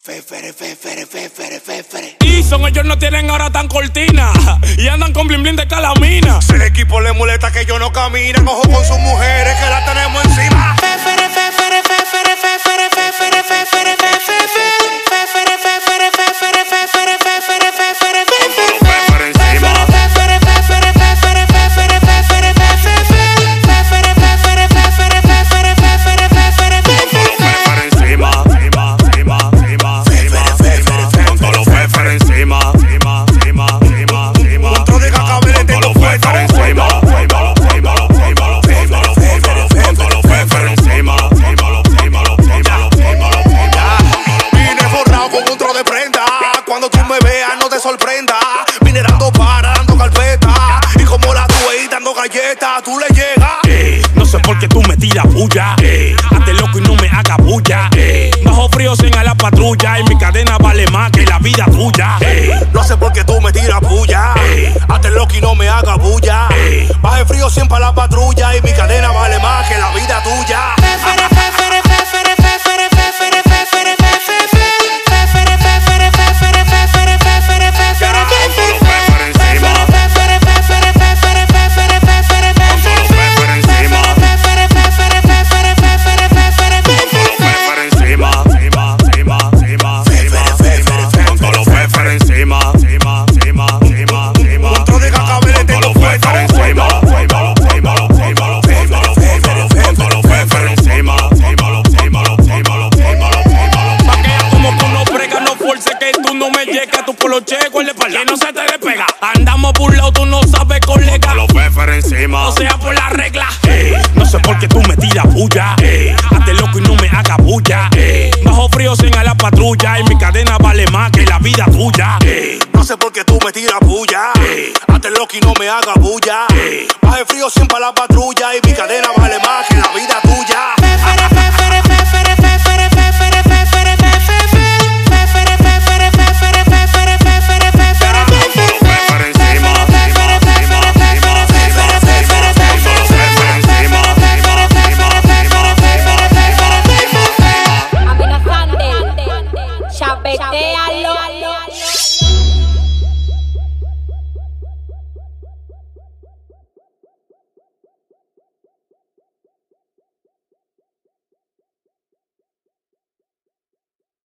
Y son ellos no tienen ahora tan cortina y andan con blin blin de calamina. Si el equipo le molesta que ellos no caminan, ojo con sus mujeres que la tenemos encima. Cuando tú me veas no te sorprenda. Vine dando para, dando carpeta. Y como la tuve dando galletas, tú le llegas. No sé por qué tú me tiras bulla. Hazte loco y no me hagas bulla. Bajo frío sin a la patrulla y mi cadena vale más que la vida tuya. No sé por qué tú me tiras bulla. Hazte loco y no me hagas bulla. Bajo frío siempre a la patrulla y mi cadena vale más que la vida tuya. Tu poloche, cuele para que no se te despega. Andamos burlados, tú no sabes, colega. Los Pfeffer encima. O sea, por la regla. No sé por qué tú me tiras bulla. Hazte loco y no me hagas bulla. Bajo frío sin a la patrulla y mi cadena vale más que la vida tuya. No sé por qué tú me tiras bulla. Hazte loco y no me hagas bulla. Bajo frío siempre a la patrulla y mi cadena